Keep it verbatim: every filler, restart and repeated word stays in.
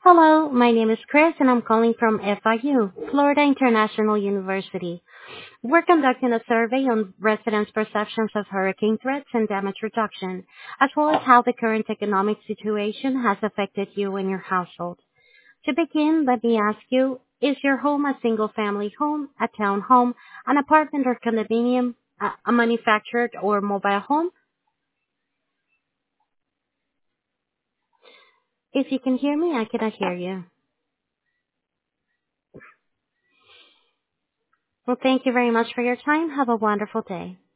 Hello, my name is Chris and I'm calling from F I U, Florida International University. We're conducting a survey on residents' perceptions of hurricane threats and damage reduction, as well as how the current economic situation has affected you and your household. To begin, let me ask you, is your home a single-family home, a townhome, an apartment or condominium, a a manufactured or mobile home? If you can hear me, I cannot hear you. Well, thank you very much for your time. Have a wonderful day.